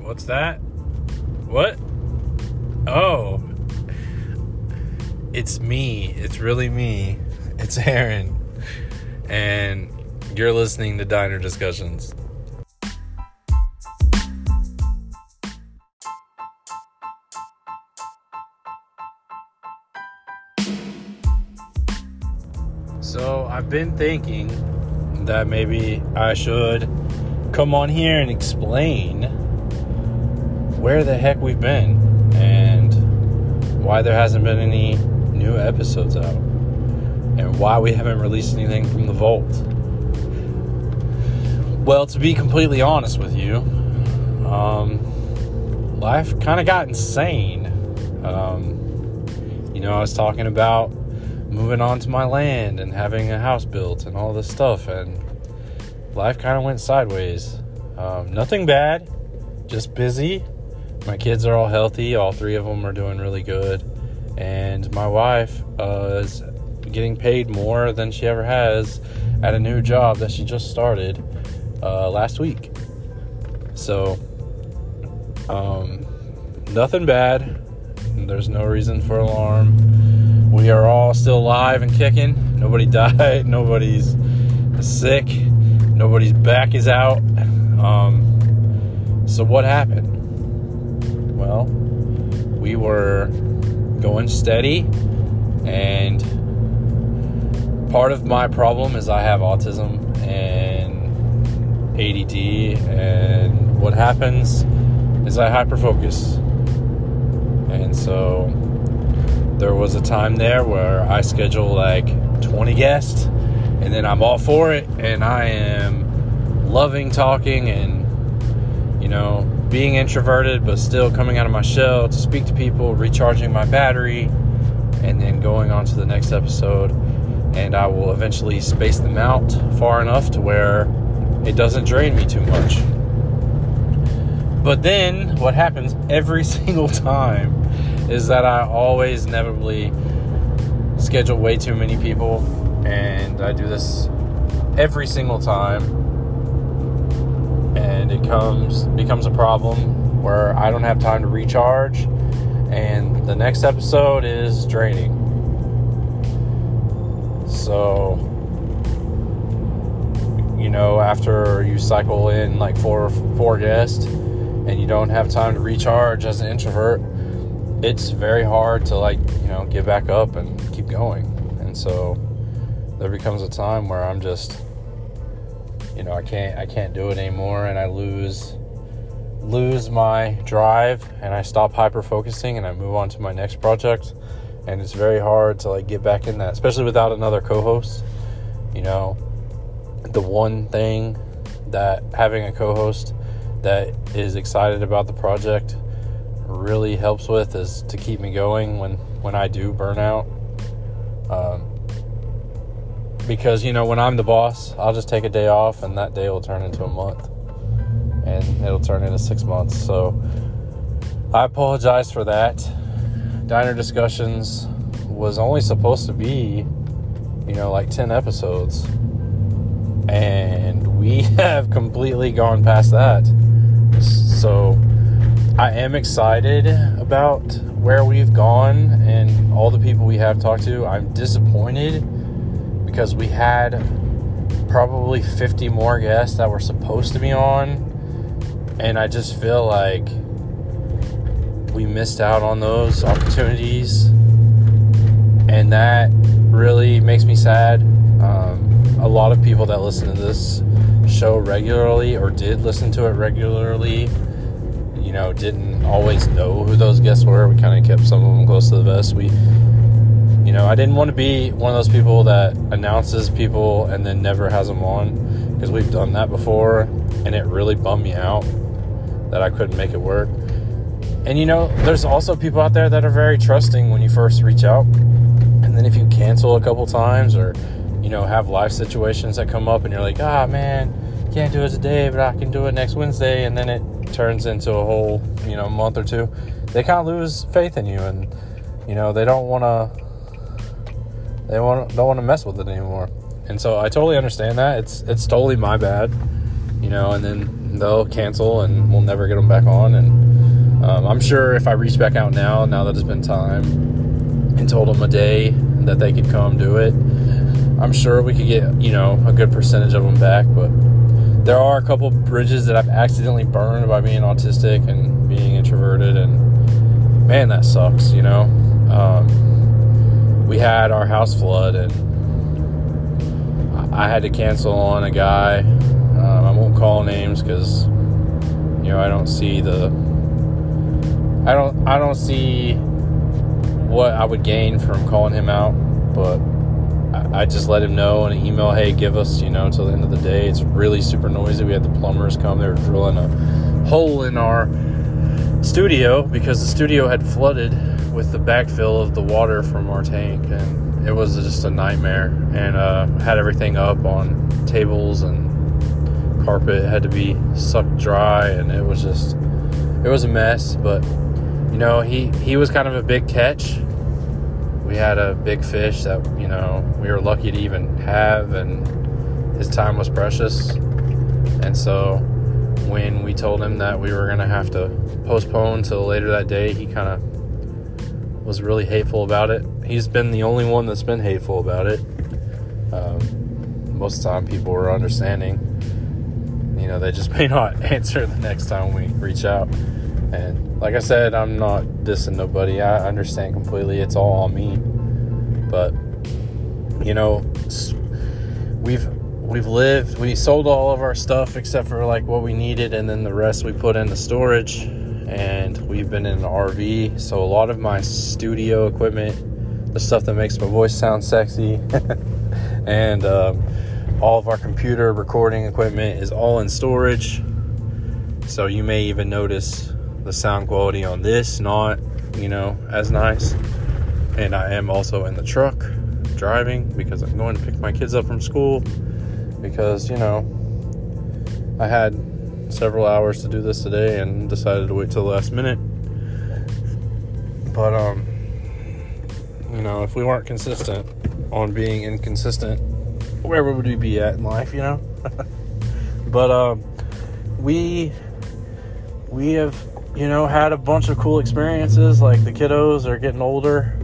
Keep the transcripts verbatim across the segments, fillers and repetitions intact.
What's that? What? Oh. It's me. It's really me. It's Aaron. And you're listening to Diner Discussions. So I've been thinking that maybe I should come on here and explain where the heck we've been and why there hasn't been any new episodes out and why we haven't released anything from the vault. Well, to be completely honest with you, um, life kind of got insane. Um, you know, I was talking about moving on to my land and having a house built and all this stuff, and life kind of went sideways. Um, nothing bad, just busy. My kids are all healthy. All three of them are doing really good. And my wife uh, is getting paid more than she ever has at a new job that she just started uh, last week. So, um, nothing bad. There's no reason for alarm. We are all still alive and kicking. Nobody died. Nobody's sick. Nobody's back is out. Um, so what happened? Well, we were going steady, and part of my problem is I have autism and A D D, and what happens is I hyperfocus. And so there was a time there where I schedule like twenty guests, and then I'm all for it, and I am loving talking and, you know, being introverted, but still coming out of my shell to speak to people, recharging my battery, and then going on to the next episode. And I will eventually space them out far enough to where it doesn't drain me too much. But then what happens every single time is that I always inevitably schedule way too many people, and I do this every single time, and it comes becomes a problem where I don't have time to recharge, and the next episode is draining. So, you know, after you cycle in like four four guests and you don't have time to recharge as an introvert, it's very hard to, like, you know, get back up and keep going. And so there becomes a time where I'm just, you know, I can't I can't do it anymore, and I lose lose my drive, and I stop hyper focusing, and I move on to my next project. And it's very hard to, like, get back in that, especially without another co-host. You know, the one thing that having a co-host that is excited about the project really helps with is to keep me going when, when I do burn out. Um, because, you know, when I'm the boss, I'll just take a day off, and that day will turn into a month, and it'll turn into six months. So I apologize for that. Diner Discussions was only supposed to be, you know, like ten episodes, and we have completely gone past that. So I am excited about where we've gone and all the people we have talked to. I'm disappointed because we had probably fifty more guests that were supposed to be on, and I just feel like we missed out on those opportunities, and that really makes me sad. Um, a lot of people that listen to this show regularly, or did listen to it regularly, you know, didn't always know who those guests were. We kind of kept some of them close to the vest. We, you know, I didn't want to be one of those people that announces people and then never has them on, because we've done that before, and it really bummed me out that I couldn't make it work. And, you know, there's also people out there that are very trusting when you first reach out. And then if you cancel a couple times, or, you know, have life situations that come up and you're like, ah, man, can't do it today, but I can do it next Wednesday. And then it turns into a whole, you know, month or two. They kind of lose faith in you, and, you know, they don't want to, they want don't want to mess with it anymore. And so I totally understand that. It's, it's totally my bad, you know, and then they'll cancel and we'll never get them back on. And um, I'm sure if I reach back out now, now that it's been time, and told them a day that they could come do it, I'm sure we could get, you know, a good percentage of them back. But there are a couple bridges that I've accidentally burned by being autistic and being introverted, and man, that sucks, you know. Um, we had our house flood, and I had to cancel on a guy. Um, I won't call names because, you know, I don't see the, I don't, I don't see what I would gain from calling him out, but I, I just let him know in an email, hey, give us, you know, till the end of the day. It's really super noisy. We had the plumbers come. They were drilling a hole in our studio because the studio had flooded with the backfill of the water from our tank, and it was just a nightmare. And uh, had everything up on tables, and carpet had to be sucked dry, and it was just, it was a mess. But you know, he, he was kind of a big catch. We had a big fish that, you know, we were lucky to even have, and his time was precious. And so when we told him that we were going to have to postpone till later that day, he kind of was really hateful about it. He's been the only one that's been hateful about it. Um, most of the time people were understanding. You know, they just may not answer the next time we reach out. And like I said, I'm not dissing nobody. I understand completely. It's all on me. But, you know, we've we've lived, we sold all of our stuff except for like what we needed, and then the rest we put into storage. And we've been in an R V, so a lot of my studio equipment, the stuff that makes my voice sound sexy, and um, all of our computer recording equipment is all in storage. So you may even notice the sound quality on this not, you know, as nice. And I am also in the truck driving because I'm going to pick my kids up from school, because, you know, I had several hours to do this today and decided to wait till the last minute. But um you know, if we weren't consistent on being inconsistent, where would we be at in life, you know? But um we we have, you know, had a bunch of cool experiences. Like, the kiddos are getting older.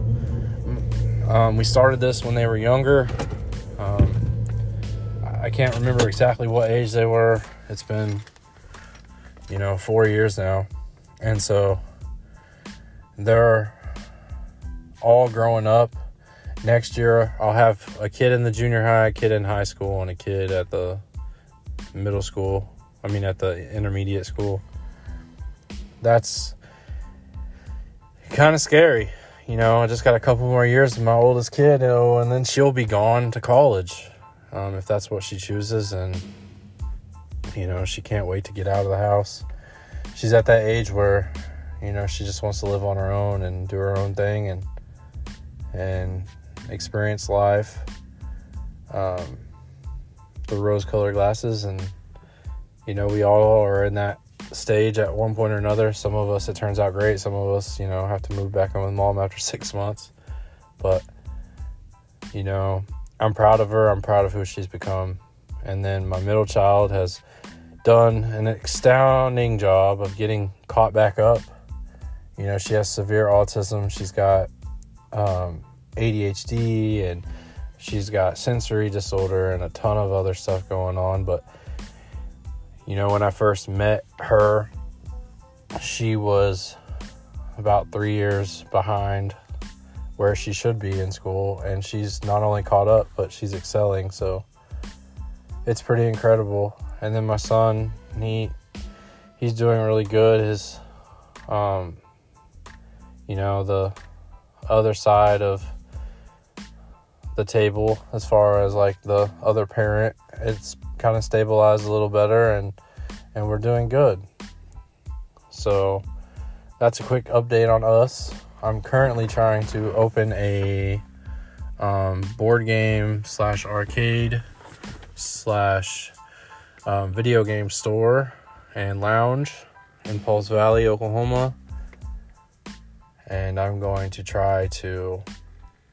Um, we started this when they were younger. Um, I can't remember exactly what age they were. It's been, you know, four years now. And so they're all growing up. Next year, I'll have a kid in the junior high, a kid in high school, and a kid at the middle school. I mean, at the intermediate school. That's kind of scary. You know, I just got a couple more years with my oldest kid, you know, and then she'll be gone to college, um, if that's what she chooses. And, you know, she can't wait to get out of the house. She's at that age where, you know, she just wants to live on her own and do her own thing and and experience life. Um, the rose-colored glasses, and, you know, we all are in that stage at one point or another. Some of us, it turns out great. Some of us, you know, have to move back in with mom after six months. But, you know, I'm proud of her. I'm proud of who she's become. And then my middle child has done an astounding job of getting caught back up. You know, she has severe autism. She's got um, A D H D, and she's got sensory disorder and a ton of other stuff going on. But, you know, when I first met her, she was about three years behind where she should be in school. And she's not only caught up, but she's excelling. So it's pretty incredible. And then my son, he he's doing really good. His, um, you know, the other side of the table, as far as like the other parent, it's kind of stabilized a little better, and and we're doing good. So that's a quick update on us. I'm currently trying to open a um, board game slash arcade slash um, video game store and lounge in Pauls Valley, Oklahoma. And I'm going to try to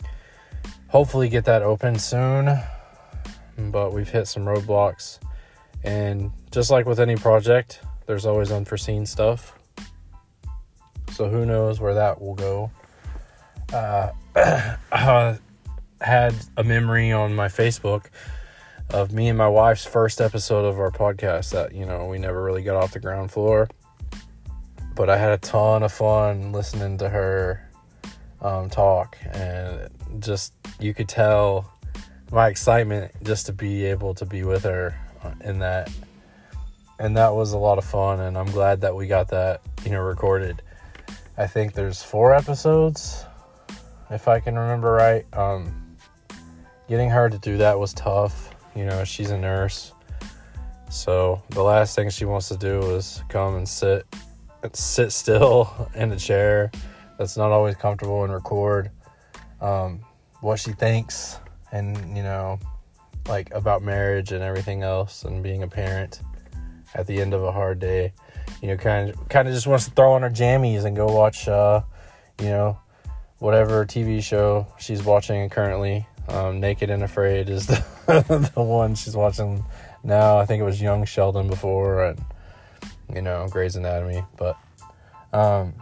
hopefully get that open soon. But we've hit some roadblocks And just like with any project, there's always unforeseen stuff. So who knows where that will go. Uh, I had a memory on my Facebook of me and my wife's first episode of our podcast that, you know, we never really got off the ground floor. But I had a ton of fun listening to her um, talk. And just, you could tell my excitement just to be able to be with her in that. And that was a lot of fun. And I'm glad that we got that, you know, recorded. I think there's four episodes, if I can remember right. Um, getting her to do that was tough. You know, she's a nurse. So the last thing she wants to do is come and sit sit still in a chair that's not always comfortable and record um, what she thinks and, you know, like about marriage and everything else and being a parent at the end of a hard day. You know, kind of kind of just wants to throw on her jammies and go watch, uh, you know, whatever T V show she's watching currently. Um, Naked and Afraid is the, the one she's watching now. I think it was Young Sheldon before, and, you know, Grey's Anatomy. But, um,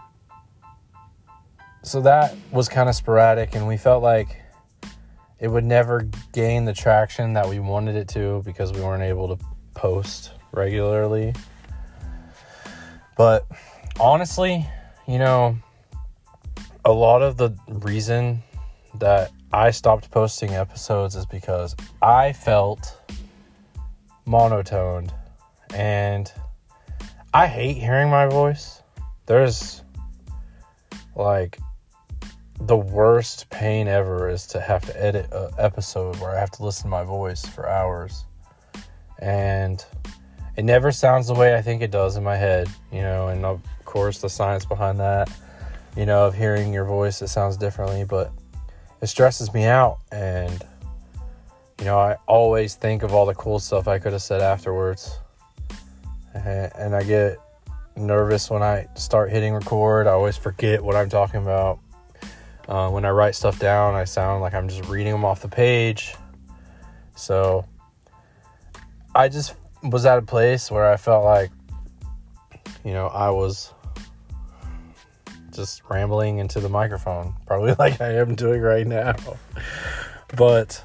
so that was kind of sporadic, and we felt like it would never gain the traction that we wanted it to because we weren't able to post regularly. But honestly, you know, a lot of the reason that I stopped posting episodes is because I felt monotoned, and I hate hearing my voice. There's like the worst pain ever is to have to edit an episode where I have to listen to my voice for hours, and it never sounds the way I think it does in my head, you know, and of course the science behind that, you know, of hearing your voice, it sounds differently, but it stresses me out. And, you know, I always think of all the cool stuff I could have said afterwards. And I get nervous when I start hitting record. I always forget what I'm talking about. Uh, when I write stuff down, I sound like I'm just reading them off the page. So I just was at a place where I felt like, you know, I was just rambling into the microphone, probably like I am doing right now. But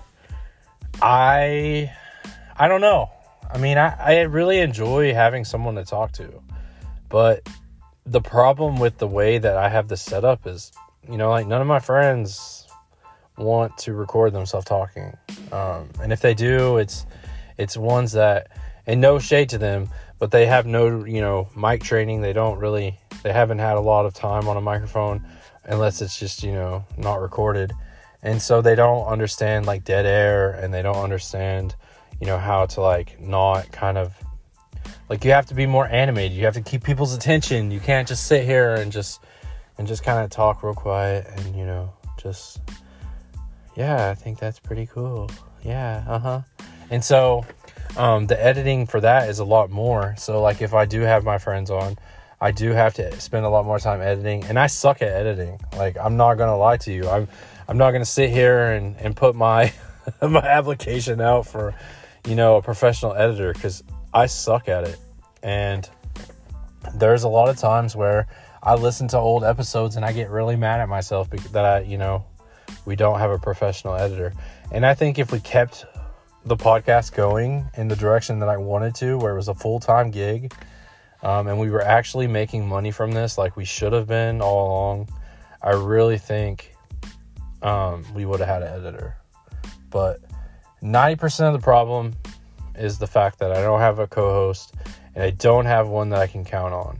I, I don't know. I mean, I, I really enjoy having someone to talk to, but the problem with the way that I have this set up is, you know, like none of my friends want to record themselves talking. Um, and if they do, it's, it's ones that, and no shade to them, but they have no, you know, mic training. They don't really, they haven't had a lot of time on a microphone unless it's just, you know, not recorded. And so they don't understand like dead air, and they don't understand, you know, how to like not kind of, like you have to be more animated. You have to keep people's attention. You can't just sit here and just, and just kind of talk real quiet and, you know, just, yeah, I think that's pretty cool. Yeah, uh-huh. And so um, the editing for that is a lot more. So like if I do have my friends on, I do have to spend a lot more time editing, and I suck at editing. Like, I'm not going to lie to you. I'm, I'm not going to sit here and, and put my, my application out for, you know, a professional editor, because I suck at it. And there's a lot of times where I listen to old episodes and I get really mad at myself because that I, you know, we don't have a professional editor. And I think if we kept the podcast going in the direction that I wanted to, where it was a full-time gig, um, and we were actually making money from this like we should have been all along, I really think um, we would have had an editor. But ninety percent of the problem is the fact that I don't have a co-host, and I don't have one that I can count on.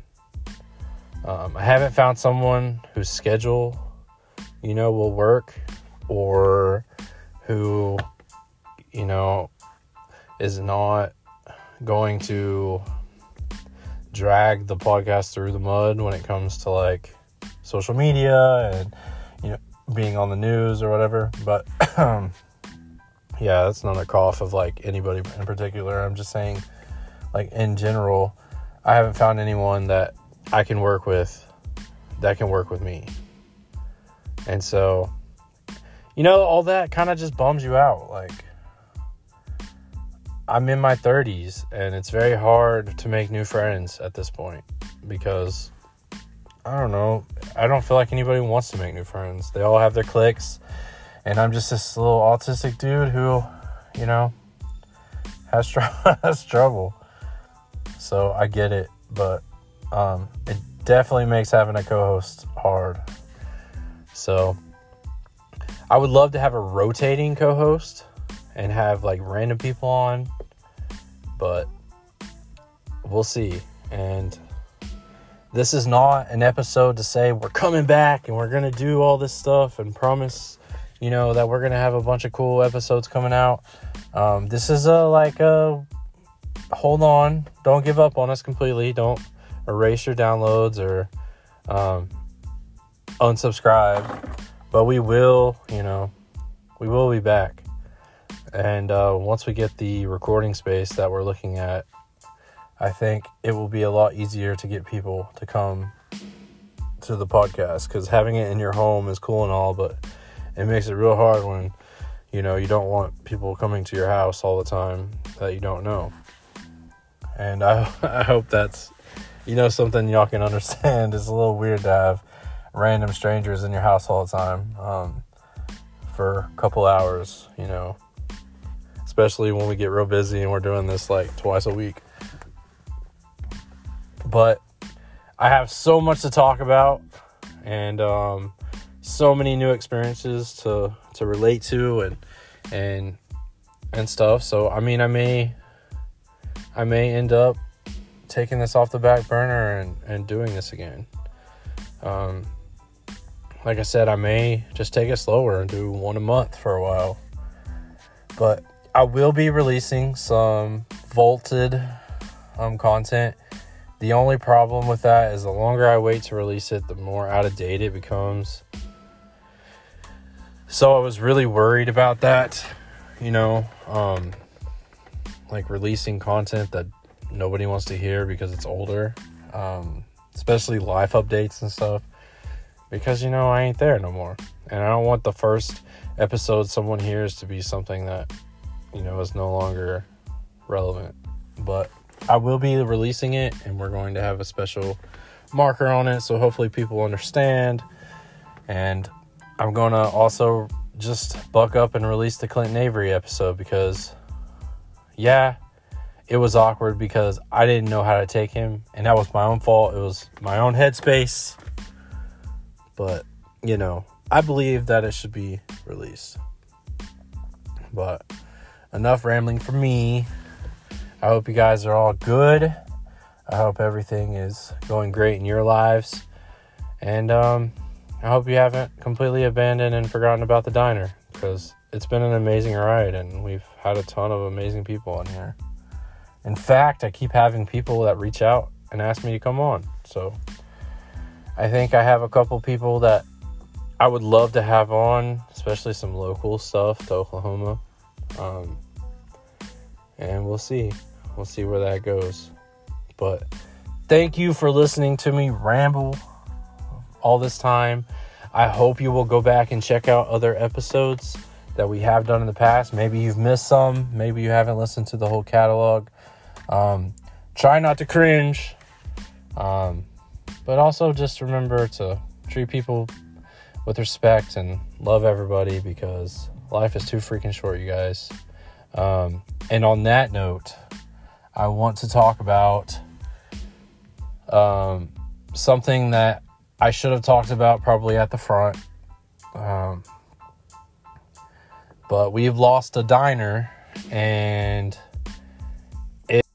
Um, I haven't found someone whose schedule, you know, will work, or who, you know, is not going to drag the podcast through the mud when it comes to like social media and, you know, being on the news or whatever. But um, yeah, that's not a cough of like anybody in particular. I'm just saying, like, in general, I haven't found anyone that I can work with that can work with me. And so, you know, all that kind of just bums you out. Like, I'm in my thirties, and it's very hard to make new friends at this point because, I don't know, I don't feel like anybody wants to make new friends. They all have their cliques, and I'm just this little autistic dude who, you know, has, tr- has trouble. So I get it, but um, it definitely makes having a co-host hard. So I would love to have a rotating co-host and have like random people on, but we'll see. And this is not an episode to say we're coming back and we're going to do all this stuff and promise, you know, that we're going to have a bunch of cool episodes coming out. Um, this is a like a hold on, don't give up on us completely. Don't erase your downloads or um, unsubscribe, but we will, you know, we will be back. And uh, once we get the recording space that we're looking at, I think it will be a lot easier to get people to come to the podcast, because having it in your home is cool and all, but it makes it real hard when, you know, you don't want people coming to your house all the time that you don't know. And I, I hope that's, you know, something y'all can understand. It's a little weird to have random strangers in your house all the time um, for a couple hours, you know. Especially when we get real busy and we're doing this like twice a week. But I have so much to talk about, and um, so many new experiences to, to relate to and and and stuff. So I mean, I may I may end up taking this off the back burner and, and doing this again. Um, like I said, I may just take it slower and do one a month for a while. But I will be releasing some vaulted um, content. The only problem with that is the longer I wait to release it, the more out of date it becomes. So I was really worried about that, you know, um, like releasing content that nobody wants to hear because it's older, um, especially life updates and stuff, because, you know, I ain't there no more. And I don't want the first episode someone hears to be something that, you know, is no longer relevant. But I will be releasing it, and we're going to have a special marker on it, so hopefully people understand. And I'm going to also just buck up and release the Clinton Avery episode, because, yeah, it was awkward because I didn't know how to take him, and that was my own fault. It was my own headspace. But, you know, I believe that it should be released. But enough rambling for me. I hope you guys are all good. I hope everything is going great in your lives. And um, I hope you haven't completely abandoned and forgotten about the diner, because it's been an amazing ride, and we've had a ton of amazing people on here. In fact, I keep having people that reach out and ask me to come on. So I think I have a couple people that I would love to have on, especially some local stuff to Oklahoma. Um, and we'll see. We'll see where that goes. But thank you for listening to me ramble all this time. I hope you will go back and check out other episodes that we have done in the past. Maybe you've missed some. Maybe you haven't listened to the whole catalog. Um, try not to cringe. Um, but also just remember to treat people with respect and love everybody, because life is too freaking short, you guys. Um, and on that note, I want to talk about um, something that I should have talked about probably at the front. Um, but we've lost a diner, and it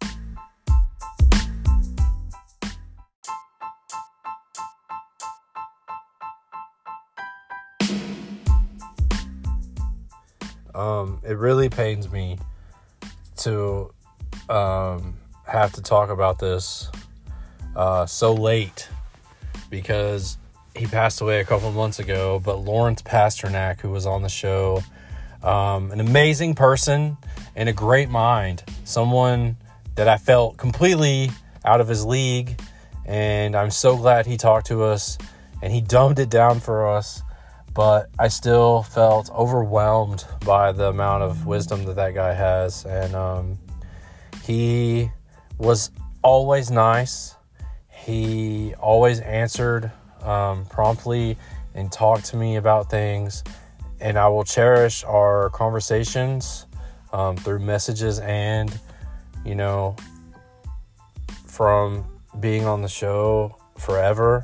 um it really pains me to um have to talk about this uh so late, because he passed away a couple months ago. But Lawrence Pasternak, who was on the show, um, an amazing person and a great mind, someone that I felt completely out of his league, and I'm so glad he talked to us and he dumbed it down for us. But I still felt overwhelmed by the amount of wisdom that that guy has, and um, He was always nice. He always answered um, promptly and talked to me about things. And I will cherish our conversations um, through messages and, you know, from being on the show forever.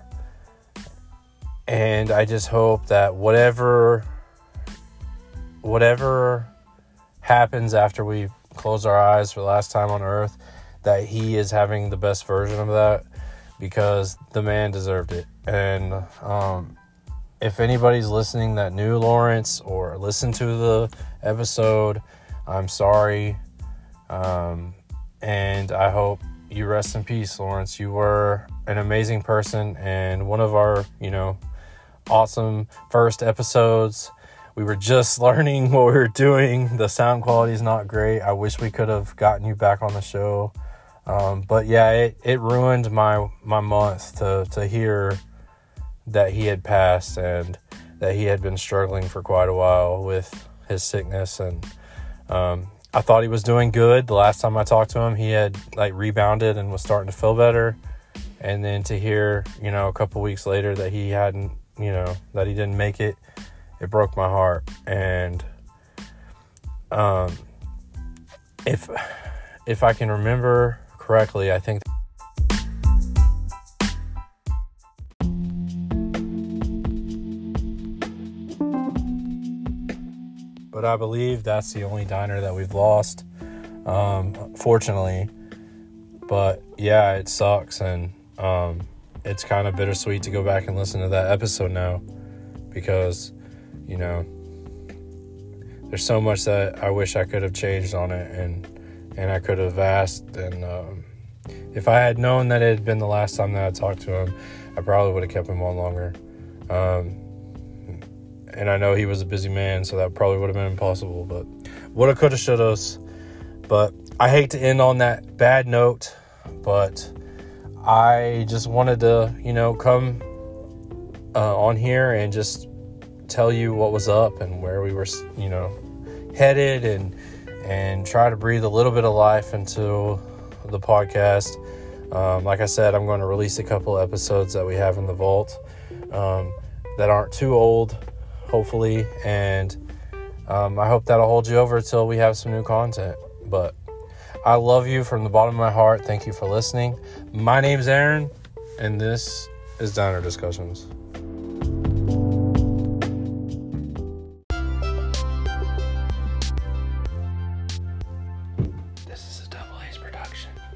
And I just hope that whatever, whatever happens after we close our eyes for the last time on earth, that he is having the best version of that, because the man deserved it. And um, if anybody's listening that knew Lawrence or listened to the episode, I'm sorry. Um, and I hope you rest in peace, Lawrence. You were an amazing person and one of our, you know, awesome first episodes. We were just learning what we were doing. The sound quality is not great. I wish we could have gotten you back on the show. Um, but yeah, it, it ruined my, my month to, to hear that he had passed and that he had been struggling for quite a while with his sickness. And um, I thought he was doing good. The last time I talked to him, he had like rebounded and was starting to feel better. And then to hear, you know, a couple weeks later that he hadn't, you know, that he didn't make it, it broke my heart. And um, if if I can remember correctly, I think but I believe that's the only diner that we've lost, um, fortunately. But yeah, it sucks, and um, it's kind of bittersweet to go back and listen to that episode now, because, you know, there's so much that I wish I could have changed on it, and and I could have asked. And um, if I had known that it had been the last time that I talked to him, I probably would have kept him on longer. Um, and I know he was a busy man, so that probably would have been impossible. But woulda, coulda, shoulda. But I hate to end on that bad note, but I just wanted to, you know, come uh, on here and just tell you what was up and where we were, you know, headed, and and try to breathe a little bit of life into the podcast. Um, like I said, I'm going to release a couple episodes that we have in the vault um, that aren't too old, hopefully, and um, I hope that'll hold you over till we have some new content. But I love you from the bottom of my heart. Thank you for listening. My name's Aaron, and this is Diner Discussions. This is a Double A's production.